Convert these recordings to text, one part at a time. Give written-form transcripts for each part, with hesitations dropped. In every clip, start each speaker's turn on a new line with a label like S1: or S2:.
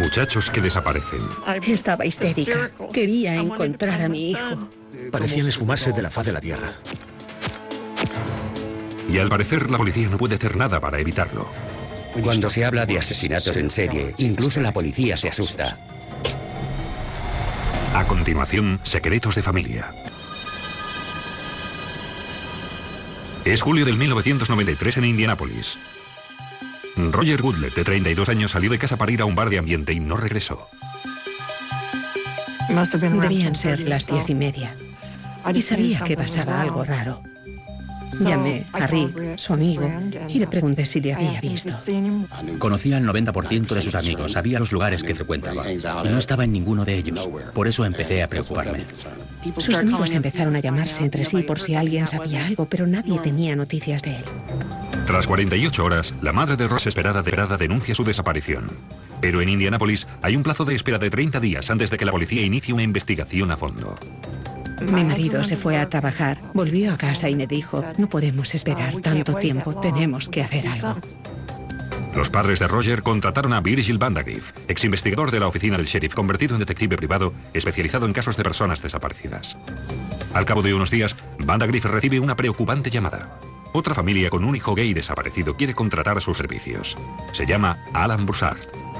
S1: Muchachos que desaparecen.
S2: Estaba histérica. Quería encontrar a mi hijo.
S3: Parecían esfumarse de la faz de la tierra.
S1: Y al parecer la policía no puede hacer nada para evitarlo.
S4: Cuando se habla de asesinatos en serie, incluso la policía se asusta.
S1: A continuación, secretos de familia. Es julio del 1993 en Indianápolis. Roger Goodlett, de 32 años, salió de casa para ir a un bar de ambiente y no regresó.
S2: Debían ser las 10:30. Y sabía que pasaba algo raro. Llamé a Rick, su amigo, y le pregunté si le había visto.
S5: Conocía al 90% de sus amigos, sabía los lugares que frecuentaba. Y no estaba en ninguno de ellos. Por eso empecé a preocuparme.
S2: Sus amigos empezaron a llamarse entre sí por si alguien sabía algo, pero nadie tenía noticias de él.
S1: Tras 48 horas, la madre de Ross, esperada denuncia su desaparición. Pero en Indianápolis hay un plazo de espera de 30 días antes de que la policía inicie una investigación a fondo.
S2: Mi marido se fue a trabajar, volvió a casa y me dijo, no podemos esperar tanto tiempo, tenemos que hacer algo.
S1: Los padres de Roger contrataron a Virgil Vandagriff, ex investigador de la oficina del sheriff, convertido en detective privado especializado en casos de personas desaparecidas. Al cabo de unos días, Vandagriff recibe una preocupante llamada. Otra familia con un hijo gay desaparecido quiere contratar sus servicios. Se llama Alan Broussard.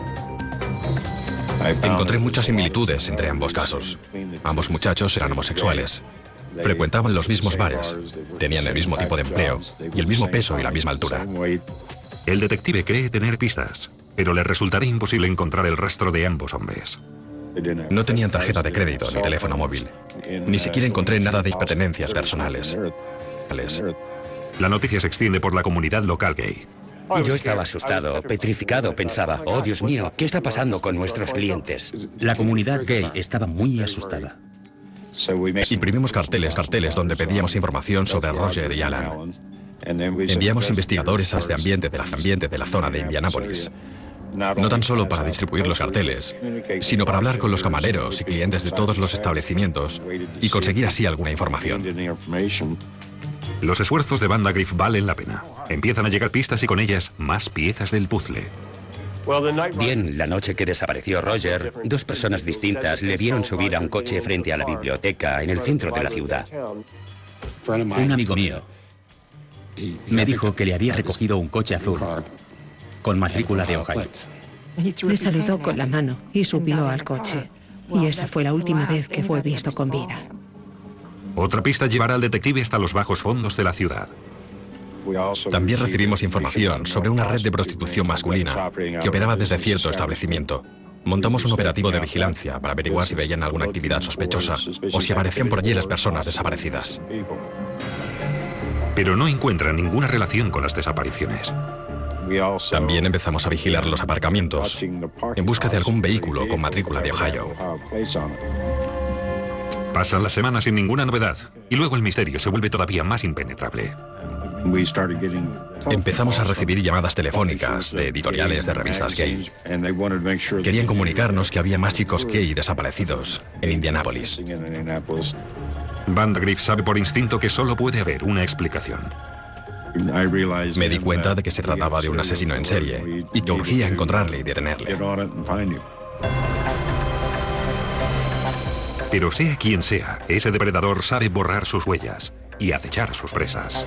S6: Encontré muchas similitudes entre ambos casos. Ambos muchachos eran homosexuales. Frecuentaban los mismos bares, tenían el mismo tipo de empleo y el mismo peso y la misma altura.
S1: El detective cree tener pistas, pero le resultará imposible encontrar el rastro de ambos hombres.
S6: No tenían tarjeta de crédito ni teléfono móvil. Ni siquiera encontré nada de pertenencias personales.
S1: La noticia se extiende por la comunidad local gay.
S4: Yo estaba asustado, petrificado, pensaba, oh Dios mío, ¿qué está pasando con nuestros clientes?
S5: La comunidad gay estaba muy asustada.
S6: Imprimimos carteles donde pedíamos información sobre Roger y Alan. Enviamos investigadores a este ambiente de la zona de Indianápolis. No tan solo para distribuir los carteles, sino para hablar con los camareros y clientes de todos los establecimientos y conseguir así alguna información.
S1: Los esfuerzos de Vandagriff valen la pena. Empiezan a llegar pistas y con ellas más piezas del puzzle.
S4: Bien, la noche que desapareció Roger, dos personas distintas le vieron subir a un coche frente a la biblioteca en el centro de la ciudad.
S5: Un amigo mío me dijo que le había recogido un coche azul con matrícula de Ohio.
S2: Le saludó con la mano y subió al coche. Y esa fue la última vez que fue visto con vida.
S1: Otra pista llevará al detective hasta los bajos fondos de la ciudad.
S6: También recibimos información sobre una red de prostitución masculina que operaba desde cierto establecimiento. Montamos un operativo de vigilancia para averiguar si veían alguna actividad sospechosa o si aparecían por allí las personas desaparecidas.
S1: Pero no encuentran ninguna relación con las desapariciones.
S6: También empezamos a vigilar los aparcamientos en busca de algún vehículo con matrícula de Ohio.
S1: Pasan las semanas sin ninguna novedad, y luego el misterio se vuelve todavía más impenetrable.
S6: Empezamos a recibir llamadas telefónicas de editoriales de revistas gay. Querían comunicarnos que había más chicos gay desaparecidos en Indianápolis.
S1: Vandagriff sabe por instinto que solo puede haber una explicación.
S6: Me di cuenta de que se trataba de un asesino en serie y que urgía encontrarle y detenerle.
S1: Pero sea quien sea, ese depredador sabe borrar sus huellas y acechar a sus presas.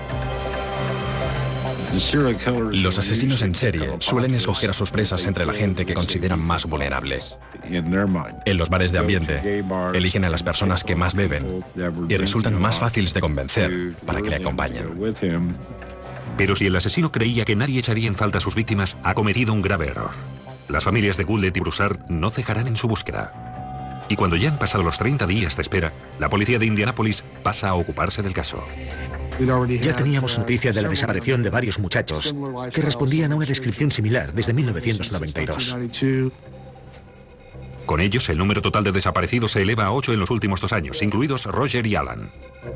S6: Los asesinos en serie suelen escoger a sus presas entre la gente que consideran más vulnerable. En los bares de ambiente, eligen a las personas que más beben y resultan más fáciles de convencer para que le acompañen.
S1: Pero si el asesino creía que nadie echaría en falta a sus víctimas, ha cometido un grave error. Las familias de Goodlett y Broussard no cejarán en su búsqueda. Y cuando ya han pasado los 30 días de espera, la policía de Indianápolis pasa a ocuparse del caso.
S3: Ya teníamos noticia de la desaparición de varios muchachos que respondían a una descripción similar desde 1992.
S1: Con ellos, el número total de desaparecidos se eleva a 8 en los últimos 2 años, incluidos Roger y Alan.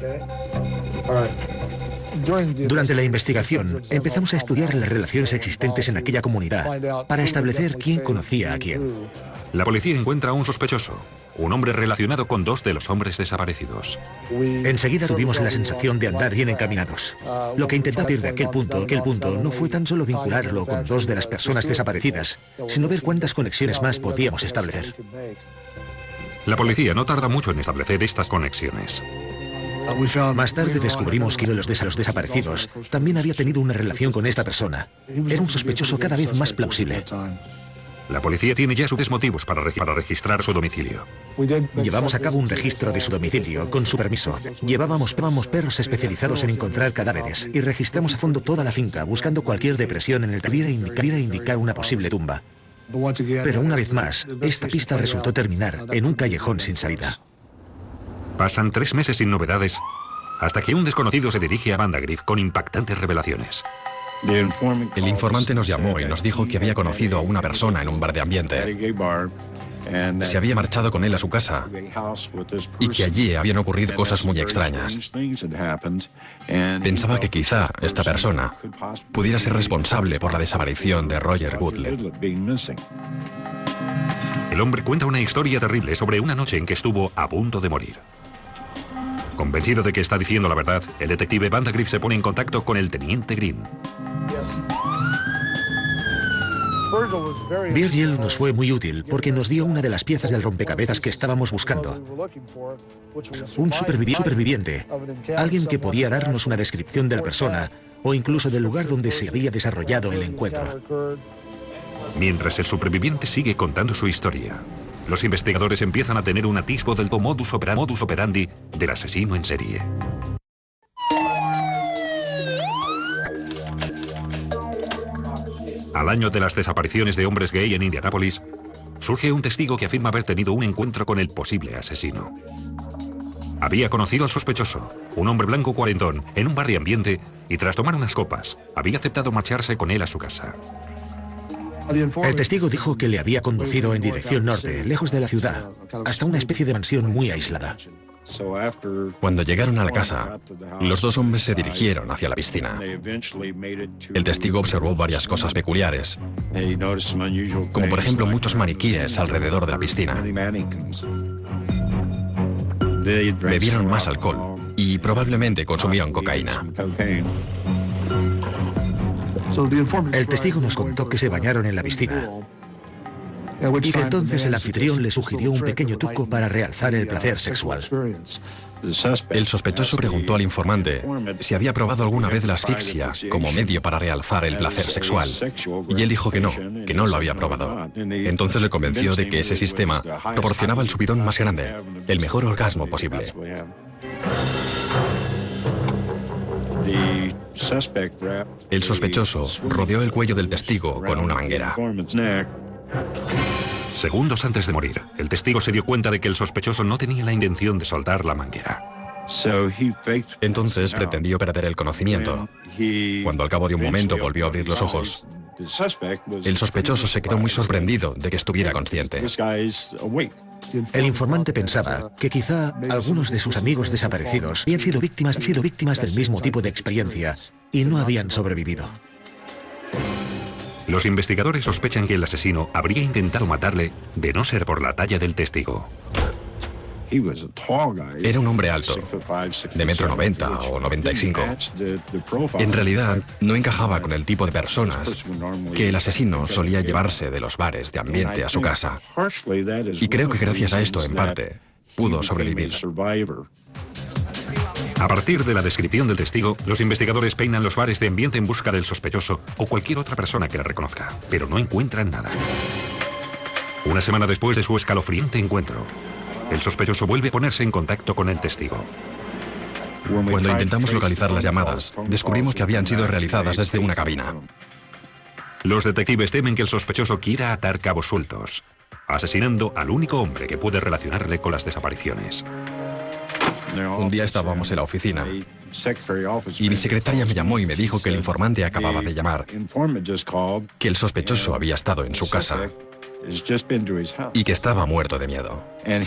S3: Durante la investigación, empezamos a estudiar las relaciones existentes en aquella comunidad para establecer quién conocía a quién.
S1: La policía encuentra a un sospechoso, un hombre relacionado con 2 de los hombres desaparecidos.
S3: Enseguida tuvimos la sensación de andar bien encaminados. Lo que intentaba partir de aquel punto, no fue tan solo vincularlo con 2 de las personas desaparecidas, sino ver cuántas conexiones más podíamos establecer.
S1: La policía no tarda mucho en establecer estas conexiones.
S3: Más tarde descubrimos que uno de los desaparecidos también había tenido una relación con esta persona. Era un sospechoso cada vez más plausible.
S1: La policía tiene ya sus motivos para registrar su domicilio.
S3: Llevamos a cabo un registro de su domicilio, con su permiso. Llevábamos perros especializados en encontrar cadáveres y registramos a fondo toda la finca, buscando cualquier depresión en el que pudiera indicar una posible tumba. Pero una vez más, esta pista resultó terminar en un callejón sin salida.
S1: Pasan 3 meses sin novedades, hasta que un desconocido se dirige a Vandagriff con impactantes revelaciones.
S6: El informante nos llamó y nos dijo que había conocido a una persona en un bar de ambiente. Se había marchado con él a su casa y que allí habían ocurrido cosas muy extrañas. Pensaba que quizá esta persona pudiera ser responsable por la desaparición de Roger Goodlett.
S1: El hombre cuenta una historia terrible sobre una noche en que estuvo a punto de morir. Convencido de que está diciendo la verdad, el detective Vandagriff se pone en contacto con el teniente Green.
S3: Virgil nos fue muy útil porque nos dio una de las piezas del rompecabezas que estábamos buscando. Un superviviente, alguien que podía darnos una descripción de la persona o incluso del lugar donde se había desarrollado el encuentro.
S1: Mientras el superviviente sigue contando su historia, los investigadores empiezan a tener un atisbo del modus operandi del asesino en serie. Al año de las desapariciones de hombres gay en Indianápolis, surge un testigo que afirma haber tenido un encuentro con el posible asesino. Había conocido al sospechoso, un hombre blanco cuarentón, en un bar de ambiente y tras tomar unas copas, había aceptado marcharse con él a su casa.
S3: El testigo dijo que le había conducido en dirección norte, lejos de la ciudad, hasta una especie de mansión muy aislada.
S6: Cuando llegaron a la casa, los 2 hombres se dirigieron hacia la piscina. El testigo observó varias cosas peculiares, como por ejemplo muchos maniquíes alrededor de la piscina. Bebieron más alcohol y probablemente consumieron cocaína.
S3: El testigo nos contó que se bañaron en la piscina y que entonces el anfitrión le sugirió un pequeño truco para realzar el placer sexual.
S6: El sospechoso preguntó al informante si había probado alguna vez la asfixia como medio para realzar el placer sexual. Y él dijo que no lo había probado. Entonces le convenció de que ese sistema proporcionaba el subidón más grande, el mejor orgasmo posible. El sospechoso rodeó el cuello del testigo con una manguera.
S1: Segundos antes de morir, el testigo se dio cuenta de que el sospechoso no tenía la intención de soltar la manguera.
S6: Entonces pretendió perder el conocimiento. Cuando al cabo de un momento volvió a abrir los ojos, el sospechoso se quedó muy sorprendido de que estuviera consciente.
S3: El informante pensaba que quizá algunos de sus amigos desaparecidos habían sido víctimas del mismo tipo de experiencia y no habían sobrevivido.
S1: Los investigadores sospechan que el asesino habría intentado matarle de no ser por la talla del testigo.
S6: Era un hombre alto, de 1,90 m o 95. En realidad, no encajaba con el tipo de personas que el asesino solía llevarse de los bares de ambiente a su casa. Y creo que gracias a esto, en parte, pudo sobrevivir.
S1: A partir de la descripción del testigo, los investigadores peinan los bares de ambiente en busca del sospechoso o cualquier otra persona que la reconozca, pero no encuentran nada. Una semana después de su escalofriante encuentro, el sospechoso vuelve a ponerse en contacto con el testigo.
S6: Cuando intentamos localizar las llamadas, descubrimos que habían sido realizadas desde una cabina.
S1: Los detectives temen que el sospechoso quiera atar cabos sueltos, asesinando al único hombre que puede relacionarle con las desapariciones.
S6: Un día estábamos en la oficina y mi secretaria me llamó y me dijo que el informante acababa de llamar, que el sospechoso había estado en su casa y que estaba muerto de miedo.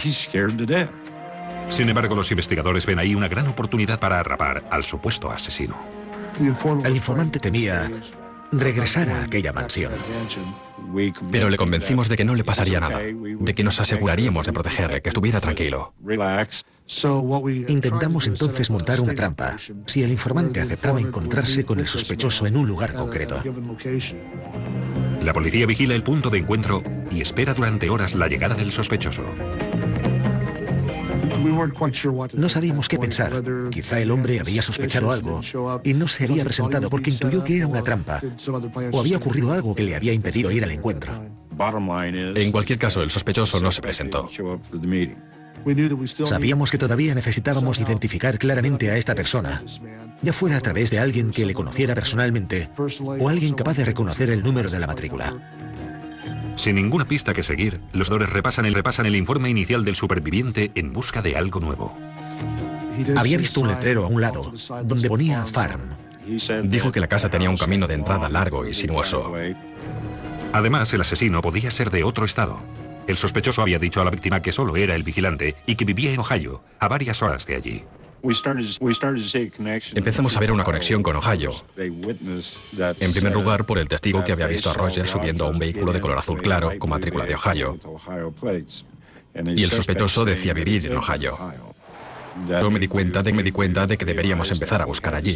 S1: Sin embargo, los investigadores ven ahí una gran oportunidad para atrapar al supuesto asesino.
S3: El informante temía regresara a aquella mansión.
S6: Pero le convencimos de que no le pasaría nada, de que nos aseguraríamos de protegerle, que estuviera tranquilo.
S3: Intentamos entonces montar una trampa si el informante aceptaba encontrarse con el sospechoso en un lugar concreto.
S1: La policía vigila el punto de encuentro y espera durante horas la llegada del sospechoso.
S3: No sabíamos qué pensar. Quizá el hombre había sospechado algo y no se había presentado porque intuyó que era una trampa, o había ocurrido algo que le había impedido ir al encuentro.
S6: En cualquier caso, el sospechoso no se presentó.
S3: Sabíamos que todavía necesitábamos identificar claramente a esta persona, ya fuera a través de alguien que le conociera personalmente o alguien capaz de reconocer el número de la matrícula.
S1: Sin ninguna pista que seguir, los doctores repasan el informe inicial del superviviente en busca de algo nuevo.
S3: Había visto un letrero a un lado, donde ponía Farm.
S6: Dijo que la casa tenía un camino de entrada largo y sinuoso.
S1: Además, el asesino podía ser de otro estado. El sospechoso había dicho a la víctima que solo era el vigilante y que vivía en Ohio, a varias horas de allí.
S6: Empezamos a ver una conexión con Ohio. En primer lugar, por el testigo que había visto a Roger subiendo a un vehículo de color azul claro con matrícula de Ohio. Y el sospechoso decía vivir en Ohio. Yo me di cuenta de que deberíamos empezar a buscar allí.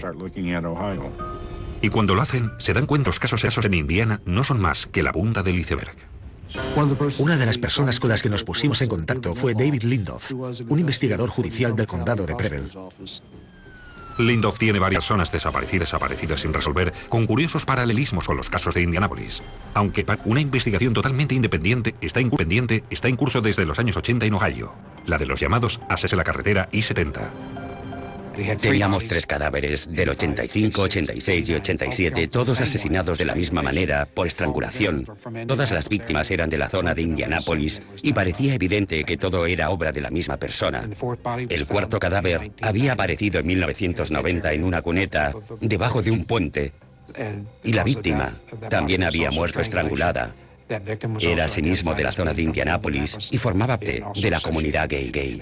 S1: Y cuando lo hacen, se dan cuenta los casos en Indiana no son más que la punta del iceberg.
S3: Una de las personas con las que nos pusimos en contacto fue David Lindoff, un investigador judicial del condado de Preble.
S1: Lindoff tiene varias zonas desaparecidas sin resolver, con curiosos paralelismos con los casos de Indianápolis. Aunque una investigación totalmente independiente está en curso desde los años 80 en Ohio, la de los llamados ases de la carretera I-70.
S4: Teníamos 3 cadáveres del 85, 86 y 87, todos asesinados de la misma manera, por estrangulación. Todas las víctimas eran de la zona de Indianápolis y parecía evidente que todo era obra de la misma persona. El 4º cadáver había aparecido en 1990 en una cuneta, debajo de un puente, y la víctima también había muerto estrangulada. Era asimismo de la zona de Indianápolis y formaba parte de la comunidad gay.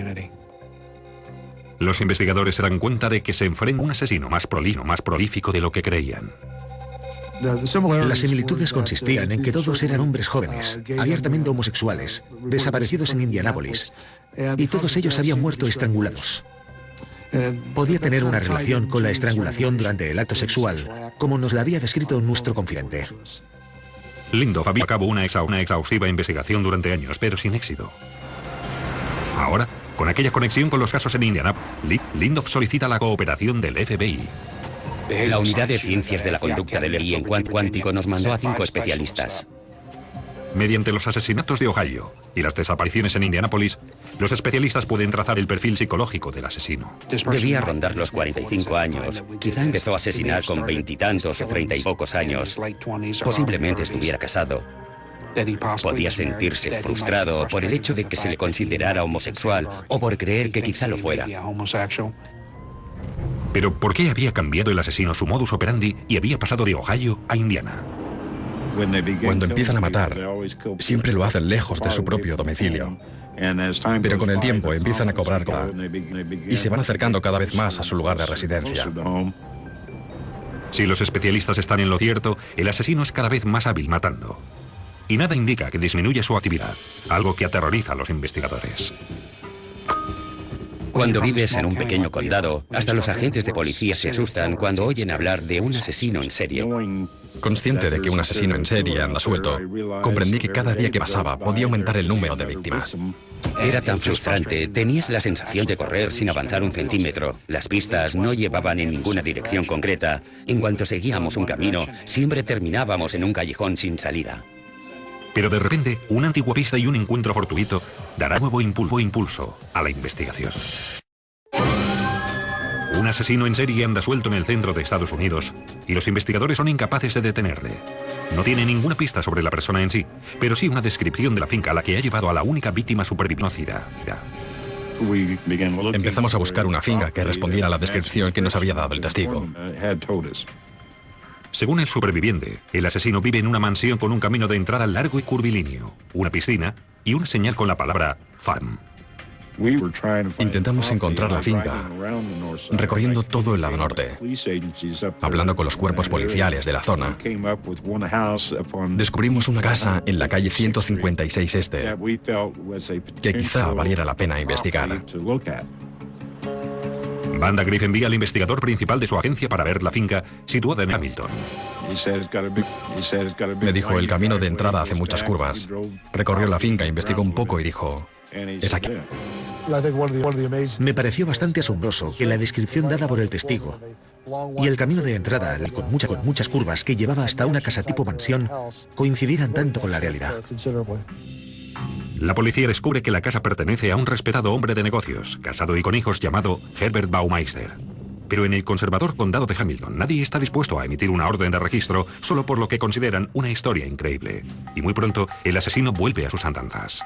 S1: Los investigadores se dan cuenta de que se enfrentan a un asesino más prolífico de lo que creían.
S3: Las similitudes consistían en que todos eran hombres jóvenes, abiertamente homosexuales, desaparecidos en Indianápolis, y todos ellos habían muerto estrangulados. Podía tener una relación con la estrangulación durante el acto sexual, como nos la había descrito nuestro confidente.
S1: Lindoff había llevado a cabo una exhaustiva investigación durante años, pero sin éxito. Ahora, con aquella conexión con los casos en Indianápolis, Lindoff solicita la cooperación del FBI.
S4: La unidad de ciencias de la conducta del FBI en cuántico nos mandó a 5 especialistas.
S1: Mediante los asesinatos de Ohio y las desapariciones en Indianápolis, los especialistas pueden trazar el perfil psicológico del asesino.
S4: Debía rondar los 45 años. Quizá empezó a asesinar con 20 y tantos o 30 y pocos años. Posiblemente estuviera casado. Podía sentirse frustrado por el hecho de que se le considerara homosexual o por creer que quizá lo fuera.
S1: Pero ¿por qué había cambiado el asesino su modus operandi y había pasado de Ohio a Indiana?
S6: Cuando empiezan a matar, siempre lo hacen lejos de su propio domicilio. Pero con el tiempo empiezan a cobrar y se van acercando cada vez más a su lugar de residencia.
S1: Si los especialistas están en lo cierto, el asesino es cada vez más hábil matando. Y nada indica que disminuya su actividad, algo que aterroriza a los investigadores.
S4: Cuando vives en un pequeño condado, hasta los agentes de policía se asustan cuando oyen hablar de un asesino en serie.
S6: Consciente de que un asesino en serie anda suelto, comprendí que cada día que pasaba podía aumentar el número de víctimas.
S4: Era tan frustrante, tenías la sensación de correr sin avanzar un centímetro. Las pistas no llevaban en ninguna dirección concreta. En cuanto seguíamos un camino, siempre terminábamos en un callejón sin salida.
S1: Pero de repente, una antigua pista y un encuentro fortuito dará nuevo impulso a la investigación. Un asesino en serie anda suelto en el centro de Estados Unidos y los investigadores son incapaces de detenerle. No tiene ninguna pista sobre la persona en sí, pero sí una descripción de la finca a la que ha llevado a la única víctima superviviente.
S6: Empezamos a buscar una finca que respondiera a la descripción que nos había dado el testigo.
S1: Según el superviviente, el asesino vive en una mansión con un camino de entrada largo y curvilíneo, una piscina y una señal con la palabra farm.
S6: Intentamos encontrar la finca recorriendo todo el lado norte, hablando con los cuerpos policiales de la zona. Descubrimos una casa en la calle 156 Este que quizá valiera la pena investigar.
S1: Vandagriff envía al investigador principal de su agencia para ver la finca situada en Hamilton.
S6: Me dijo, el camino de entrada hace muchas curvas. Recorrió la finca, investigó un poco y dijo, es aquí.
S3: Me pareció bastante asombroso que la descripción dada por el testigo y el camino de entrada, con muchas curvas que llevaba hasta una casa tipo mansión, coincidieran tanto con la realidad.
S1: La policía descubre que la casa pertenece a un respetado hombre de negocios, casado y con hijos, llamado Herbert Baumeister. Pero en el conservador condado de Hamilton nadie está dispuesto a emitir una orden de registro solo por lo que consideran una historia increíble. Y muy pronto el asesino vuelve a sus andanzas.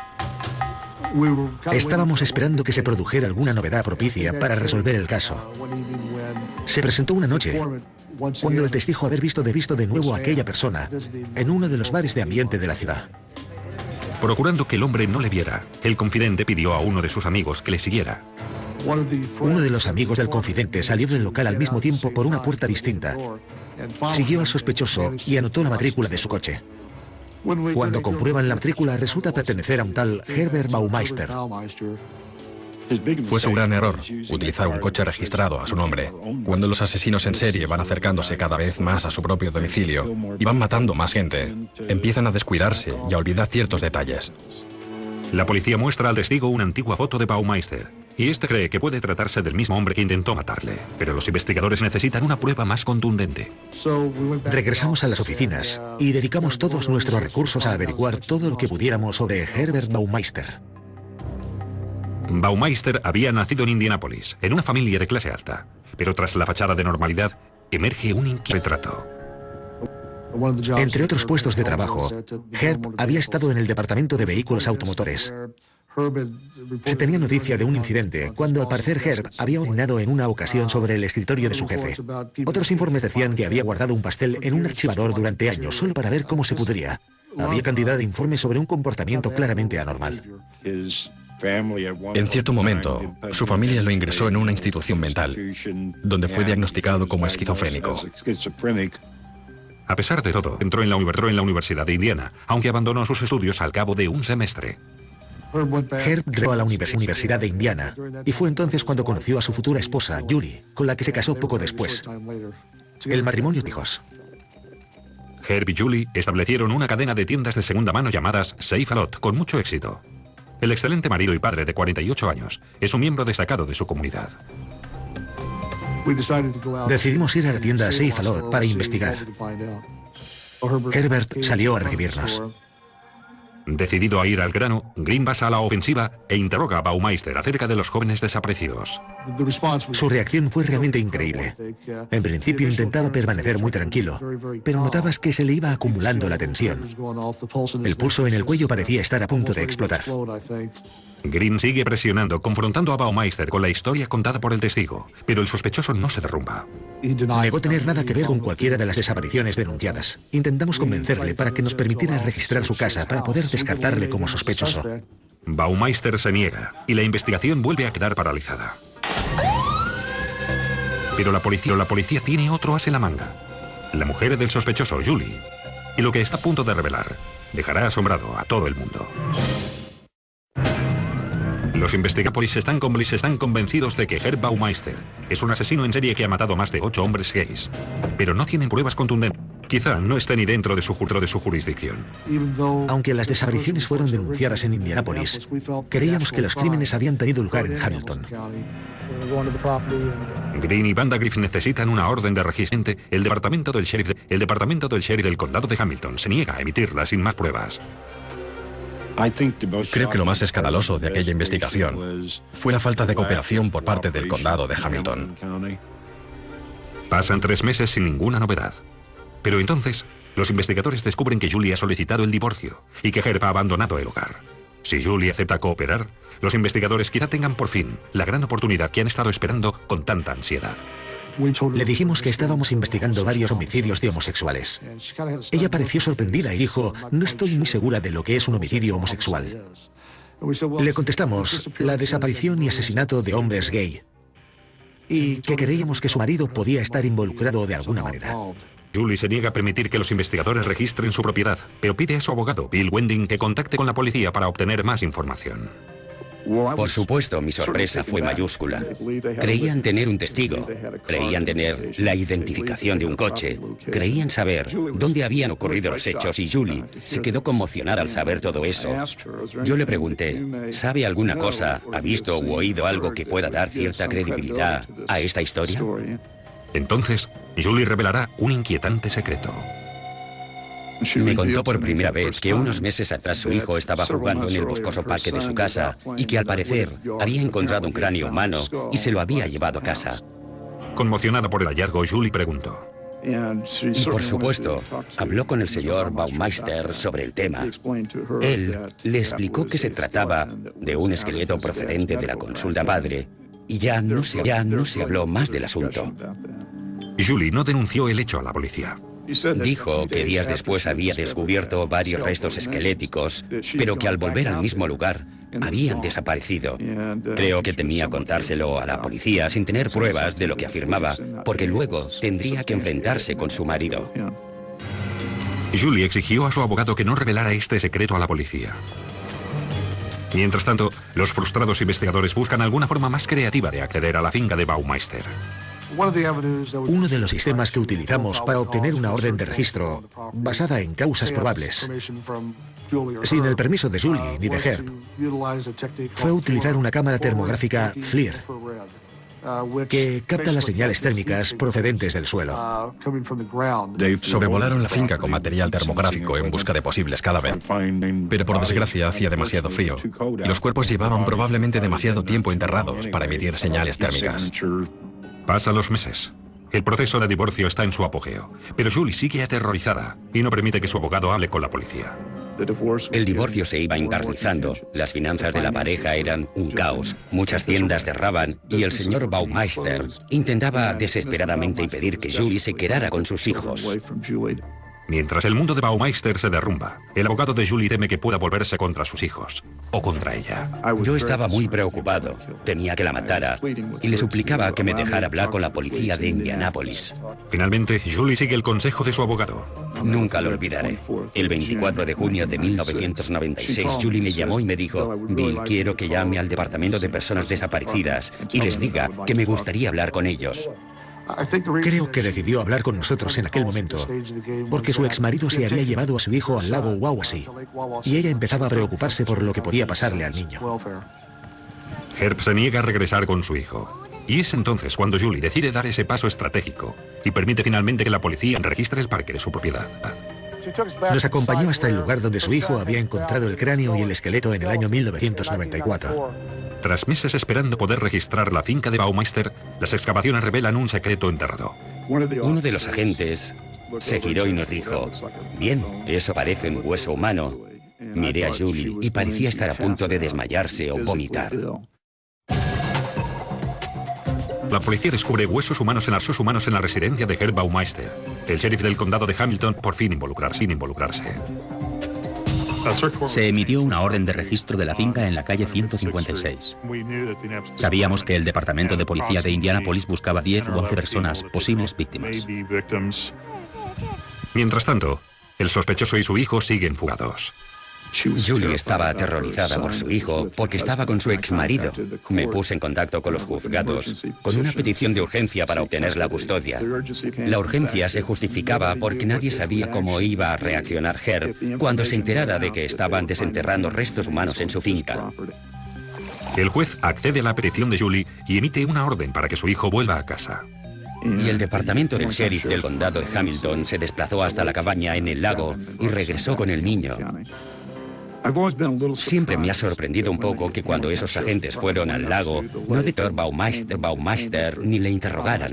S3: Estábamos esperando que se produjera alguna novedad propicia para resolver el caso. Se presentó una noche cuando el testigo haber visto de nuevo a aquella persona en uno de los bares de ambiente de la ciudad.
S1: Procurando que el hombre no le viera, el confidente pidió a uno de sus amigos que le siguiera.
S3: Uno de los amigos del confidente salió del local al mismo tiempo por una puerta distinta. Siguió al sospechoso y anotó la matrícula de su coche. Cuando comprueban la matrícula, resulta pertenecer a un tal Herbert Baumeister.
S6: Fue su gran error, utilizar un coche registrado a su nombre. Cuando los asesinos en serie van acercándose cada vez más a su propio domicilio y van matando más gente, empiezan a descuidarse y a olvidar ciertos detalles.
S1: La policía muestra al testigo una antigua foto de Baumeister, y este cree que puede tratarse del mismo hombre que intentó matarle. Pero los investigadores necesitan una prueba más contundente.
S3: Regresamos a las oficinas y dedicamos todos nuestros recursos a averiguar todo lo que pudiéramos sobre Herbert Baumeister.
S1: Baumeister había nacido en Indianápolis, en una familia de clase alta, pero tras la fachada de normalidad emerge un inquieto retrato.
S3: Entre otros puestos de trabajo, Herb había estado en el departamento de vehículos automotores. Se tenía noticia de un incidente cuando al parecer Herb había orinado en una ocasión sobre el escritorio de su jefe. Otros informes decían que había guardado un pastel en un archivador durante años solo para ver cómo se pudría. Había cantidad de informes sobre un comportamiento claramente anormal.
S6: En cierto momento, su familia lo ingresó en una institución mental, donde fue diagnosticado como esquizofrénico.
S1: A pesar de todo, entró en la Universidad de Indiana, aunque abandonó sus estudios al cabo de un semestre.
S3: Herb regresó a la Universidad de Indiana y fue entonces cuando conoció a su futura esposa, Julie, con la que se casó poco después. El matrimonio tuvo hijos.
S1: Herb y Julie establecieron una cadena de tiendas de segunda mano llamadas Safe A Lot, con mucho éxito. El excelente marido y padre de 48 años es un miembro destacado de su comunidad.
S3: Decidimos ir a la tienda Safe A Lot para investigar. Herbert salió a recibirnos.
S1: Decidido a ir al grano, Green pasa a la ofensiva e interroga a Baumeister acerca de los jóvenes desaparecidos.
S3: Su reacción fue realmente increíble. En principio intentaba permanecer muy tranquilo, pero notabas que se le iba acumulando la tensión. El pulso en el cuello parecía estar a punto de explotar.
S1: Green sigue presionando, confrontando a Baumeister con la historia contada por el testigo, pero el sospechoso no se derrumba.
S3: Negó tener nada que ver con cualquiera de las desapariciones denunciadas. Intentamos convencerle para que nos permitiera registrar su casa para poder descartarle como sospechoso.
S1: Baumeister se niega y la investigación vuelve a quedar paralizada. Pero la policía tiene otro as en la manga. La mujer del sospechoso, Julie. Y lo que está a punto de revelar dejará asombrado a todo el mundo. Los investigadores están convencidos de que Herb Baumeister es un asesino en serie que ha matado a más de 8 hombres gays, pero no tienen pruebas contundentes. Quizá no esté ni dentro de su jurisdicción.
S3: Aunque las desapariciones fueron denunciadas en Indianápolis, creíamos que los crímenes habían tenido lugar en Hamilton.
S1: Green y Vandagriff necesitan una orden de registro. El departamento del sheriff del condado de Hamilton se niega a emitirla sin más pruebas.
S6: Creo que lo más escandaloso de aquella investigación fue la falta de cooperación por parte del condado de Hamilton.
S1: Pasan 3 meses sin ninguna novedad. Pero entonces, los investigadores descubren que Julie ha solicitado el divorcio y que Herb ha abandonado el hogar. Si Julie acepta cooperar, los investigadores quizá tengan por fin la gran oportunidad que han estado esperando con tanta ansiedad.
S3: Le dijimos que estábamos investigando varios homicidios de homosexuales. Ella pareció sorprendida y dijo, no estoy muy segura de lo que es un homicidio homosexual. Le contestamos la desaparición y asesinato de hombres gay y que creíamos que su marido podía estar involucrado de alguna manera.
S1: Julie se niega a permitir que los investigadores registren su propiedad, pero pide a su abogado, Bill Wending, que contacte con la policía para obtener más información.
S4: Por supuesto, mi sorpresa fue mayúscula. Creían tener un testigo, creían tener la identificación de un coche, creían saber dónde habían ocurrido los hechos y Julie se quedó conmocionada al saber todo eso. Yo le pregunté, ¿sabe alguna cosa, ha visto u oído algo que pueda dar cierta credibilidad a esta historia?
S1: Entonces, Julie revelará un inquietante secreto.
S4: Me contó por primera vez que unos meses atrás su hijo estaba jugando en el boscoso parque de su casa y que al parecer había encontrado un cráneo humano y se lo había llevado a casa.
S1: Conmocionada por el hallazgo, Julie preguntó.
S4: Y por supuesto, habló con el señor Baumeister sobre el tema. Él le explicó que se trataba de un esqueleto procedente de la consulta padre y ya no se habló más del asunto.
S1: Julie no denunció el hecho a la policía.
S4: Dijo que días después había descubierto varios restos esqueléticos, pero que al volver al mismo lugar habían desaparecido. Creo que temía contárselo a la policía sin tener pruebas de lo que afirmaba, porque luego tendría que enfrentarse con su marido.
S1: Julie exigió a su abogado que no revelara este secreto a la policía. Mientras tanto, los frustrados investigadores buscan alguna forma más creativa de acceder a la finca de Baumeister.
S3: Uno de los sistemas que utilizamos para obtener una orden de registro basada en causas probables, sin el permiso de Julie ni de Herb, fue utilizar una cámara termográfica FLIR, que capta las señales térmicas procedentes del suelo.
S6: Sobrevolaron la finca con material termográfico en busca de posibles cadáveres, pero por desgracia hacía demasiado frío y los cuerpos llevaban probablemente demasiado tiempo enterrados para emitir señales térmicas.
S1: Pasan los meses. El proceso de divorcio está en su apogeo, pero Julie sigue aterrorizada y no permite que su abogado hable con la policía.
S4: El divorcio se iba encarnizando, las finanzas de la pareja eran un caos, muchas tiendas cerraban y el señor Baumeister intentaba desesperadamente impedir que Julie se quedara con sus hijos.
S1: Mientras el mundo de Baumeister se derrumba, el abogado de Julie teme que pueda volverse contra sus hijos o contra ella.
S4: Yo estaba muy preocupado, temía que la matara y le suplicaba que me dejara hablar con la policía de Indianápolis.
S1: Finalmente, Julie sigue el consejo de su abogado.
S4: Nunca lo olvidaré. El 24 de junio de 1996, Julie me llamó y me dijo, Bill, quiero que llame al Departamento de Personas Desaparecidas y les diga que me gustaría hablar con ellos.
S3: Creo que decidió hablar con nosotros en aquel momento porque su exmarido se había llevado a su hijo al lago Wawasee y ella empezaba a preocuparse por lo que podía pasarle al niño.
S1: Herb se niega a regresar con su hijo. Y es entonces cuando Julie decide dar ese paso estratégico y permite finalmente que la policía registre el parque de su propiedad.
S3: Nos acompañó hasta el lugar donde su hijo había encontrado el cráneo y el esqueleto en el año 1994.
S1: Tras meses esperando poder registrar la finca de Baumeister, las excavaciones revelan un secreto enterrado.
S4: Uno de los agentes se giró y nos dijo, bien, eso parece un hueso humano. Miré a Julie y parecía estar a punto de desmayarse o vomitar.
S1: La policía descubre huesos humanos en la residencia de Herb Baumeister. El sheriff del condado de Hamilton por fin involucrarse.
S5: Se emitió una orden de registro de la finca en la calle 156. Sabíamos que el Departamento de Policía de Indianápolis buscaba 10 u 11 personas, posibles víctimas.
S1: Mientras tanto, el sospechoso y su hijo siguen fugados.
S4: Julie estaba aterrorizada por su hijo porque estaba con su exmarido. Me puse en contacto con los juzgados con una petición de urgencia para obtener la custodia. La urgencia se justificaba porque nadie sabía cómo iba a reaccionar Herb cuando se enterara de que estaban desenterrando restos humanos en su finca.
S1: El juez accede a la petición de Julie y emite una orden para que su hijo vuelva a casa.
S4: Y el departamento del sheriff del condado de Hamilton se desplazó hasta la cabaña en el lago y regresó con el niño. Siempre me ha sorprendido un poco que cuando esos agentes fueron al lago, no detector Baumeister ni le interrogaran.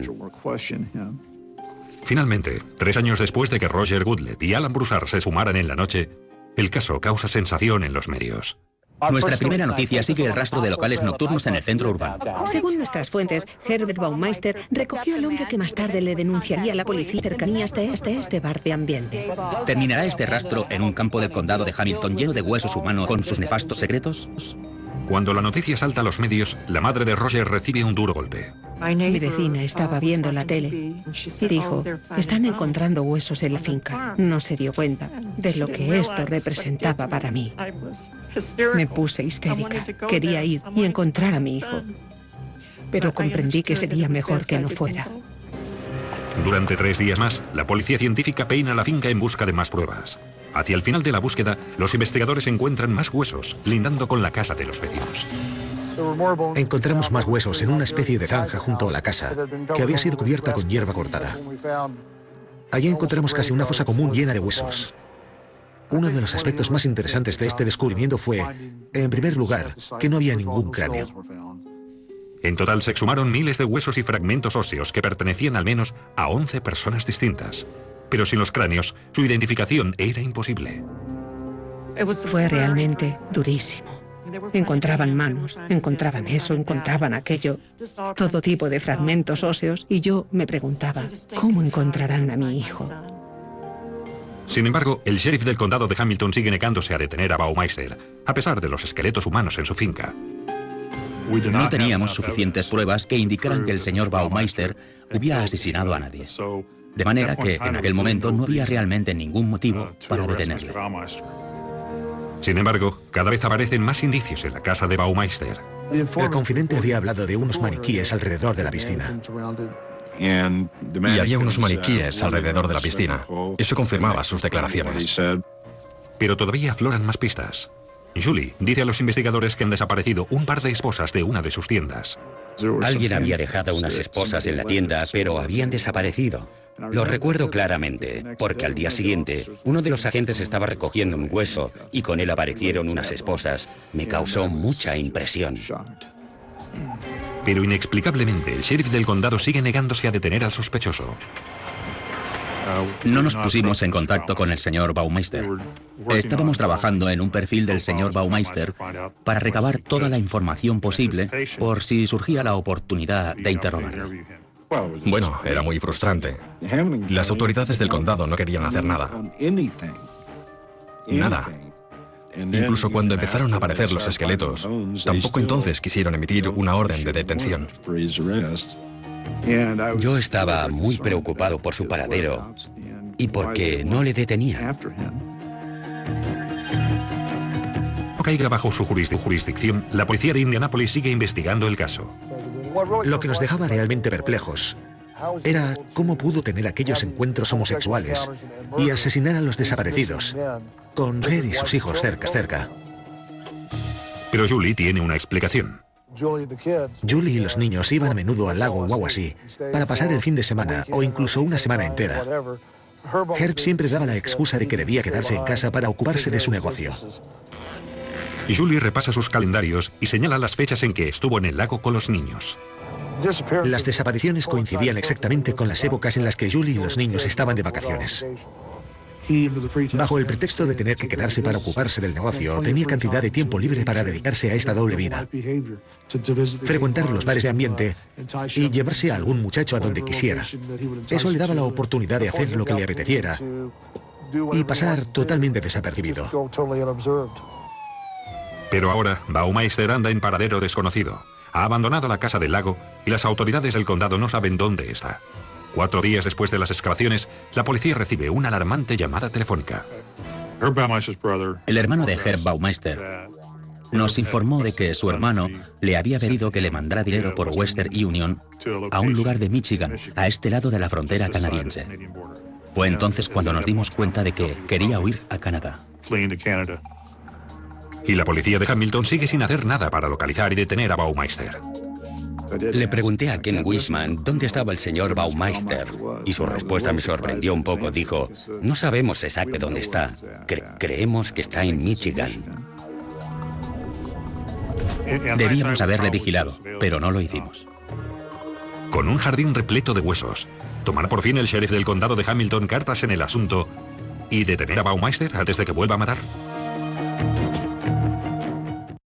S1: Finalmente, 3 años después de que Roger Goodlet y Alan Broussard se sumaran en la noche, el caso causa sensación en los medios.
S5: Nuestra primera noticia sigue el rastro de locales nocturnos en el centro urbano.
S2: Según nuestras fuentes, Herbert Baumeister recogió al hombre que más tarde le denunciaría a la policía cercanías de este bar de ambiente.
S5: ¿Terminará este rastro en un campo del condado de Hamilton lleno de huesos humanos con sus nefastos secretos?
S1: Cuando la noticia salta a los medios, la madre de Roger recibe un duro golpe.
S2: Mi vecina estaba viendo la tele y dijo, están encontrando huesos en la finca. No se dio cuenta de lo que esto representaba para mí. Me puse histérica. Quería ir y encontrar a mi hijo. Pero comprendí que sería mejor que no fuera.
S1: Durante 3 días más, la policía científica peina la finca en busca de más pruebas. Hacia el final de la búsqueda, los investigadores encuentran más huesos, lindando con la casa de los vecinos.
S3: Encontramos más huesos en una especie de zanja junto a la casa, que había sido cubierta con hierba cortada. Allí encontramos casi una fosa común llena de huesos. Uno de los aspectos más interesantes de este descubrimiento fue, en primer lugar, que no había ningún cráneo.
S1: En total se exhumaron miles de huesos y fragmentos óseos que pertenecían al menos a 11 personas distintas. Pero sin los cráneos, su identificación era imposible.
S2: Fue realmente durísimo. Encontraban manos, encontraban eso, encontraban aquello, todo tipo de fragmentos óseos, y yo me preguntaba, ¿cómo encontrarán a mi hijo?
S1: Sin embargo, el sheriff del condado de Hamilton sigue negándose a detener a Baumeister, a pesar de los esqueletos humanos en su finca.
S5: No teníamos suficientes pruebas que indicaran que el señor Baumeister hubiera asesinado a nadie. De manera que en aquel momento no había realmente ningún motivo para detenerle.
S1: Sin embargo, cada vez aparecen más indicios en la casa de Baumeister.
S3: El confidente había hablado de unos maniquíes alrededor de la piscina.
S6: Y había unos maniquíes alrededor de la piscina. Eso confirmaba sus declaraciones.
S1: Pero todavía afloran más pistas. Julie dice a los investigadores que han desaparecido un par de esposas de una de sus tiendas.
S4: Alguien había dejado unas esposas en la tienda, pero habían desaparecido. Lo recuerdo claramente, porque al día siguiente, uno de los agentes estaba recogiendo un hueso y con él aparecieron unas esposas. Me causó mucha impresión.
S1: Pero inexplicablemente, el sheriff del condado sigue negándose a detener al sospechoso.
S5: No nos pusimos en contacto con el señor Baumeister. Estábamos trabajando en un perfil del señor Baumeister para recabar toda la información posible por si surgía la oportunidad de interrogarlo.
S6: Bueno, era muy frustrante. Las autoridades del condado no querían hacer nada. Nada. Incluso cuando empezaron a aparecer los esqueletos, tampoco entonces quisieron emitir una orden de detención.
S4: Yo estaba muy preocupado por su paradero y porque no le detenían.
S1: No caiga bajo su jurisdicción, la policía de Indianápolis sigue investigando el caso.
S3: Lo que nos dejaba realmente perplejos era cómo pudo tener aquellos encuentros homosexuales y asesinar a los desaparecidos, con Roger y sus hijos cerca.
S1: Pero Julie tiene una explicación.
S3: Julie y los niños iban a menudo al lago Wawasee para pasar el fin de semana o incluso una semana entera. Herb siempre daba la excusa de que debía quedarse en casa para ocuparse de su negocio.
S1: Julie repasa sus calendarios y señala las fechas en que estuvo en el lago con los niños.
S3: Las desapariciones coincidían exactamente con las épocas en las que Julie y los niños estaban de vacaciones. Bajo el pretexto de tener que quedarse para ocuparse del negocio, tenía cantidad de tiempo libre para dedicarse a esta doble vida. Frecuentar los bares de ambiente y llevarse a algún muchacho a donde quisiera. Eso le daba la oportunidad de hacer lo que le apeteciera y pasar totalmente desapercibido.
S1: Pero ahora, Baumeister anda en paradero desconocido. Ha abandonado la casa del lago y las autoridades del condado no saben dónde está. 4 días después de las excavaciones, la policía recibe una alarmante llamada telefónica.
S5: El hermano de Herb Baumeister nos informó de que su hermano le había pedido que le mandara dinero por Western Union a un lugar de Michigan, a este lado de la frontera canadiense. Fue entonces cuando nos dimos cuenta de que quería huir a Canadá.
S1: Y la policía de Hamilton sigue sin hacer nada para localizar y detener a Baumeister.
S4: Le pregunté a Ken Wiseman dónde estaba el señor Baumeister y su respuesta me sorprendió un poco. Dijo, no sabemos exactamente dónde está. Creemos que está en Michigan.
S5: Debíamos haberle vigilado, pero no lo hicimos.
S1: Con un jardín repleto de huesos, ¿tomará por fin el sheriff del condado de Hamilton cartas en el asunto y detener a Baumeister antes de que vuelva a matar?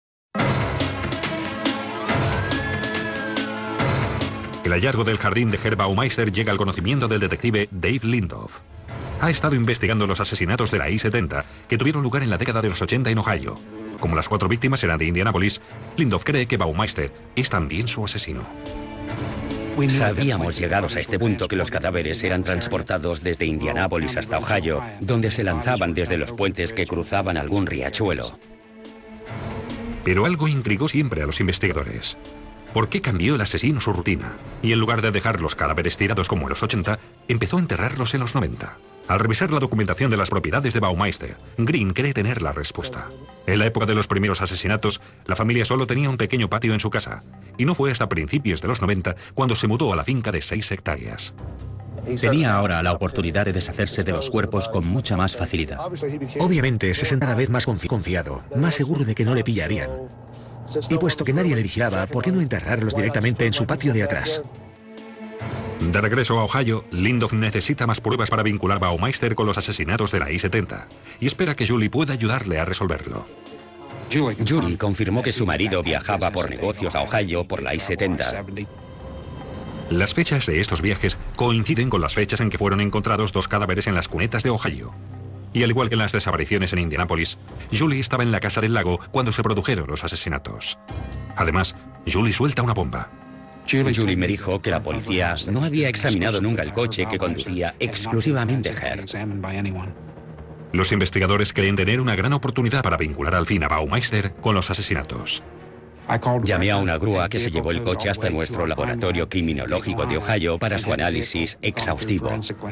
S1: El hallazgo del jardín de Herb Baumeister llega al conocimiento del detective Dave Lindoff. Ha estado investigando los asesinatos de la I-70 que tuvieron lugar en la década de los 80 en Ohio. Como las 4 víctimas eran de Indianápolis, Lindoff cree que Baumeister es también su asesino.
S4: Sabíamos, llegados a este punto, que los cadáveres eran transportados desde Indianápolis hasta Ohio, donde se lanzaban desde los puentes que cruzaban algún riachuelo.
S1: Pero algo intrigó siempre a los investigadores. ¿Por qué cambió el asesino su rutina? Y en lugar de dejar los cadáveres tirados como en los 80, empezó a enterrarlos en los 90. Al revisar la documentación de las propiedades de Baumeister, Green cree tener la respuesta. En la época de los primeros asesinatos, la familia solo tenía un pequeño patio en su casa, y no fue hasta principios de los 90 cuando se mudó a la finca de 6 hectáreas.
S5: Tenía ahora la oportunidad de deshacerse de los cuerpos con mucha más facilidad.
S3: Obviamente se sentía cada vez más confiado, más seguro de que no le pillarían. Y puesto que nadie le vigilaba, ¿por qué no enterrarlos directamente en su patio de atrás?
S1: De regreso a Ohio, Lindoff necesita más pruebas para vincular a Baumeister con los asesinatos de la I-70 y espera que Julie pueda ayudarle a resolverlo.
S4: Julie confirmó que su marido viajaba por negocios a Ohio por la I-70.
S1: Las fechas de estos viajes coinciden con las fechas en que fueron encontrados 2 cadáveres en las cunetas de Ohio. Y al igual que en las desapariciones en Indianápolis, Julie estaba en la casa del lago cuando se produjeron los asesinatos. Además, Julie suelta una bomba.
S4: Julie me dijo que la policía no había examinado nunca el coche que conducía exclusivamente Herb.
S1: Los investigadores creen tener una gran oportunidad para vincular al fin a Baumeister con los asesinatos.
S4: Llamé a una grúa que se llevó el coche hasta nuestro laboratorio criminológico de Ohio para su análisis exhaustivo.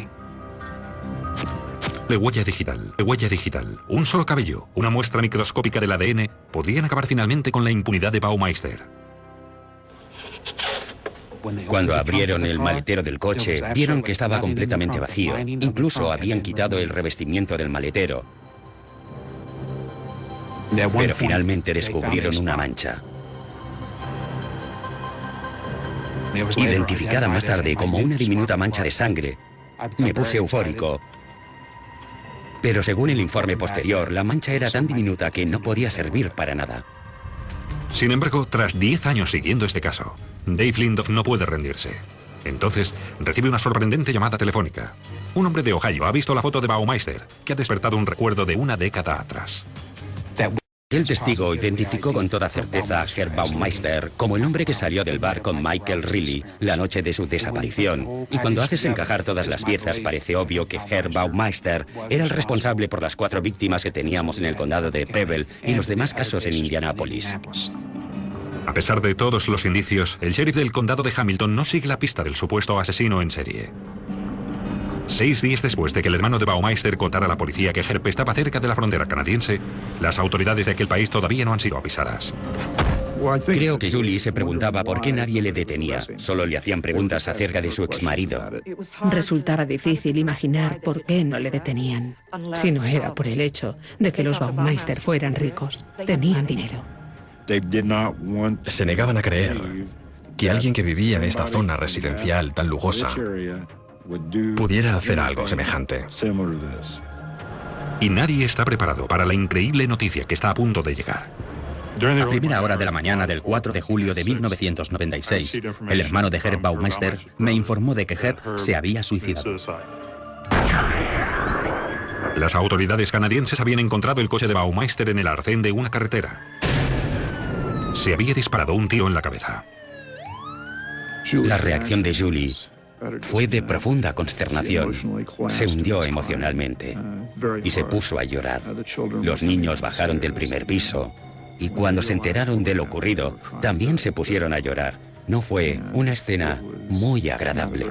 S1: De huella digital, un solo cabello, una muestra microscópica del ADN podrían acabar finalmente con la impunidad de Baumeister.
S4: Cuando abrieron el maletero del coche, vieron que estaba completamente vacío. Incluso habían quitado el revestimiento del maletero. Pero finalmente descubrieron una mancha. Identificada más tarde como una diminuta mancha de sangre, me puse eufórico. Pero según el informe posterior, la mancha era tan diminuta que no podía servir para nada.
S1: Sin embargo, tras 10 años siguiendo este caso, Dave Lindoff no puede rendirse. Entonces, recibe una sorprendente llamada telefónica. Un hombre de Ohio ha visto la foto de Baumeister, que ha despertado un recuerdo de una década atrás.
S4: El testigo identificó con toda certeza a Herb Baumeister como el hombre que salió del bar con Michael Reilly la noche de su desaparición. Y cuando haces encajar todas las piezas, parece obvio que Herb Baumeister era el responsable por las 4 víctimas que teníamos en el condado de Preble y los demás casos en Indianápolis.
S1: A pesar de todos los indicios, el sheriff del condado de Hamilton no sigue la pista del supuesto asesino en serie. 6 días después de que el hermano de Baumeister contara a la policía que Herb estaba cerca de la frontera canadiense, las autoridades de aquel país todavía no han sido avisadas.
S4: Creo que Julie se preguntaba por qué nadie le detenía. Solo le hacían preguntas acerca de su exmarido.
S2: Resultaba difícil imaginar por qué no le detenían. Si no era por el hecho de que los Baumeister fueran ricos, tenían dinero.
S6: Se negaban a creer que alguien que vivía en esta zona residencial tan lujosa pudiera hacer algo semejante.
S1: Y nadie está preparado para la increíble noticia que está a punto de llegar.
S5: A primera hora de la mañana del 4 de julio de 1996, el hermano de Herb Baumeister me informó de que Herb se había suicidado.
S1: Las autoridades canadienses habían encontrado el coche de Baumeister en el arcén de una carretera. Se había disparado un tiro en la cabeza.
S4: La reacción de Julie fue de profunda consternación. Se hundió emocionalmente y se puso a llorar. Los niños bajaron del primer piso y cuando se enteraron de lo ocurrido, también se pusieron a llorar. No fue una escena muy agradable.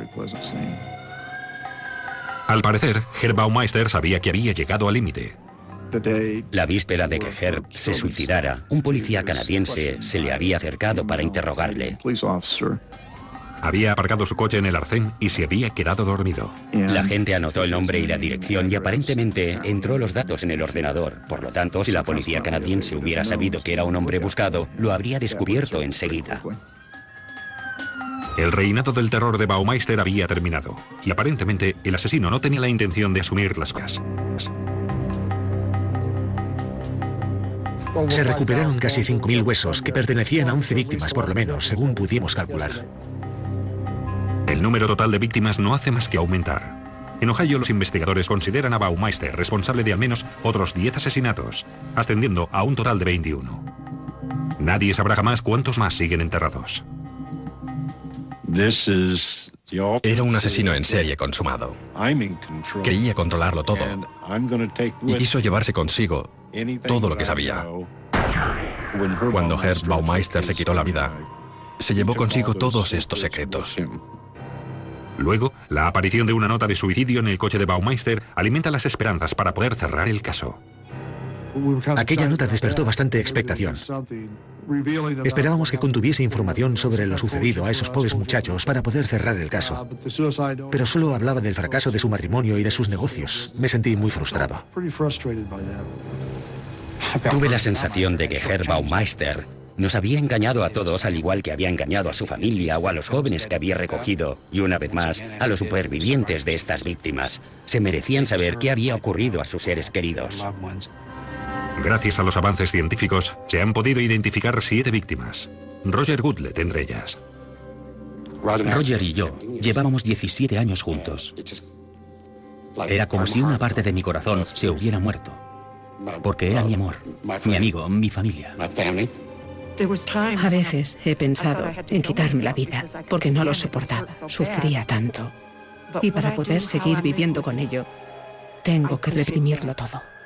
S1: Al parecer, Herb Baumeister sabía que había llegado al límite.
S4: La víspera de que Herb se suicidara, un policía canadiense se le había acercado para interrogarle.
S1: Había aparcado su coche en el arcén y se había quedado dormido.
S4: La gente anotó el nombre y la dirección y aparentemente entró los datos en el ordenador. Por lo tanto, si la policía canadiense hubiera sabido que era un hombre buscado, lo habría descubierto enseguida.
S1: El reinado del terror de Baumeister había terminado y aparentemente el asesino no tenía la intención de asumir las cosas.
S3: Se recuperaron casi 5.000 huesos que pertenecían a 11 víctimas por lo menos, según pudimos calcular.
S1: El número total de víctimas no hace más que aumentar. En Ohio, los investigadores consideran a Baumeister responsable de al menos otros 10 asesinatos, ascendiendo a un total de 21. Nadie sabrá jamás cuántos más siguen enterrados.
S6: Era un asesino en serie consumado. Creía controlarlo todo y quiso llevarse consigo todo lo que sabía. Cuando Herb Baumeister se quitó la vida, se llevó consigo todos estos secretos.
S1: Luego, la aparición de una nota de suicidio en el coche de Baumeister alimenta las esperanzas para poder cerrar el caso.
S3: Aquella nota despertó bastante expectación. Esperábamos que contuviese información sobre lo sucedido a esos pobres muchachos para poder cerrar el caso. Pero solo hablaba del fracaso de su matrimonio y de sus negocios. Me sentí muy frustrado.
S4: Tuve la sensación de que Herb Baumeister nos había engañado a todos, al igual que había engañado a su familia o a los jóvenes que había recogido, y una vez más, a los supervivientes de estas víctimas. Se merecían saber qué había ocurrido a sus seres queridos.
S1: Gracias a los avances científicos, se han podido identificar 7 víctimas. Roger Goodlet entre ellas.
S5: Roger y yo llevábamos 17 años juntos. Era como si una parte de mi corazón se hubiera muerto. Porque era mi amor, mi amigo, mi familia.
S2: A veces he pensado en quitarme la vida, porque no lo soportaba. Sufría tanto. Y para poder seguir viviendo con ello, tengo que reprimirlo todo.